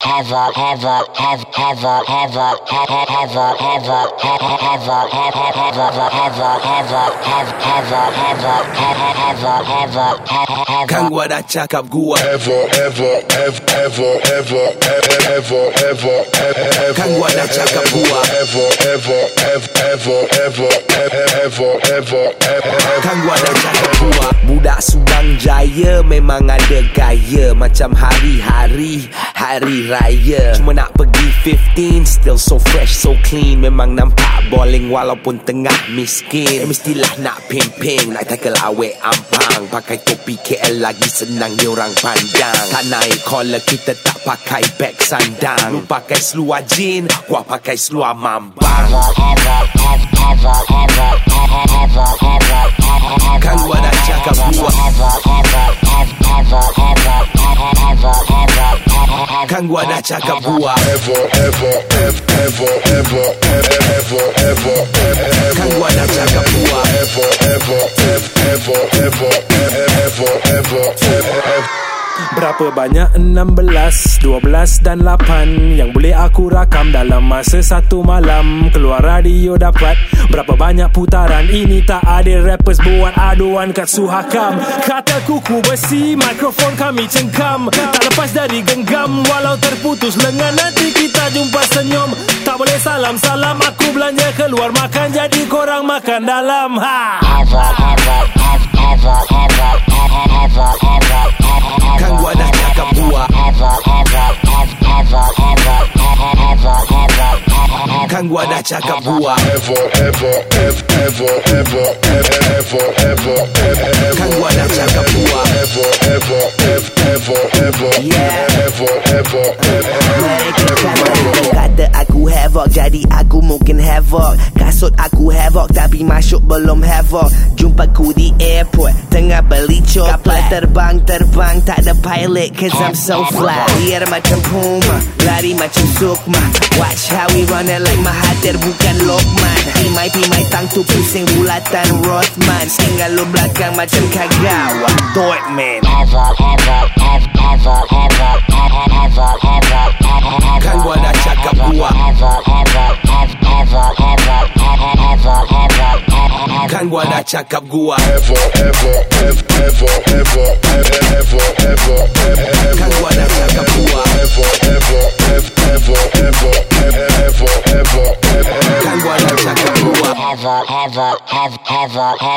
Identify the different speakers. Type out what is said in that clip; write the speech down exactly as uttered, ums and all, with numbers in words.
Speaker 1: ever, ever, ever, ever, ever, ever, ever, ever, ever, ever, ever,
Speaker 2: kan gua dah cakap gua
Speaker 3: ever, ever, ever, ever, ever, ever, ever, ever,
Speaker 2: kan gua dah cakap gua
Speaker 3: ever, ever, ever, ever, ever, ever, ever, ever,
Speaker 2: kan gua dah cakap gua. Budak Subang Jaya memang ada gaya macam hari-hari hari raya. Cuma nak pergi fifteen, still so fresh, so clean. Memang nampak bowling walaupun tengah miskin. Mestilah nak pimping, nak tackle awet ampang. Pakai topi K L lagi senang diorang pandang. Tak naik collar, kita tak pakai beg sandang. Lu pakai seluar jin, gua pakai seluar mambang. Kan gua dah cakap gua, kan gua dah cakap gua,
Speaker 3: ever, ever, ever, ever, ever, ever, ever,
Speaker 2: kan gua dah cakap gua.
Speaker 3: ever, ever, ever, ever, ever, ever, ever.
Speaker 4: Berapa banyak enam belas, dua belas dan lapan yang boleh aku rakam dalam masa satu malam. Keluar radio dapat berapa banyak putaran. Ini tak ada rappers buat aduan kat Suhakam. Kata kuku besi, mikrofon kami cengkam. Tak lepas dari genggam, walau terputus lengan. Nanti kita jumpa senyum. Tak boleh salam-salam, aku belanja keluar makan. Jadi korang makan dalam. Ha!
Speaker 2: Kan gua dah cakap gua, kan gua dah cakap gua,
Speaker 3: Ever, ever, ever, ever, ever, ever, ever, ever,
Speaker 2: kan gua dah cakap gua.
Speaker 3: ever, ever, ever, ever, ever,
Speaker 5: Yeah.
Speaker 3: ever, ever,
Speaker 5: Mereka kata aku havoc, jadi aku mungkin havoc. Kasut aku havoc, tapi masuk belum havoc. Jumpa ku di airport, tengah beli coklat. Kapal terbang-terbang, tak ada pilot, cause I'm so fly. Biar macam Puma, lari macam Sukma. Watch how we run it like Mahathir, bukan Lokman. Pimai-pimai tang tu pusing bulatan Rothman. Tinggal lu belakang macam Kagawa Dortmund.
Speaker 2: Kan gua dah cakap gua, kan gua dah cakap gua,
Speaker 3: ever, ever, ever, ever, ever, ever, ever,
Speaker 2: kan gua dah cakap gua,
Speaker 3: ever, ever, ever, ever, ever, ever, ever,
Speaker 2: kan gua dah cakap gua.
Speaker 1: Ever, ever, ever, ever,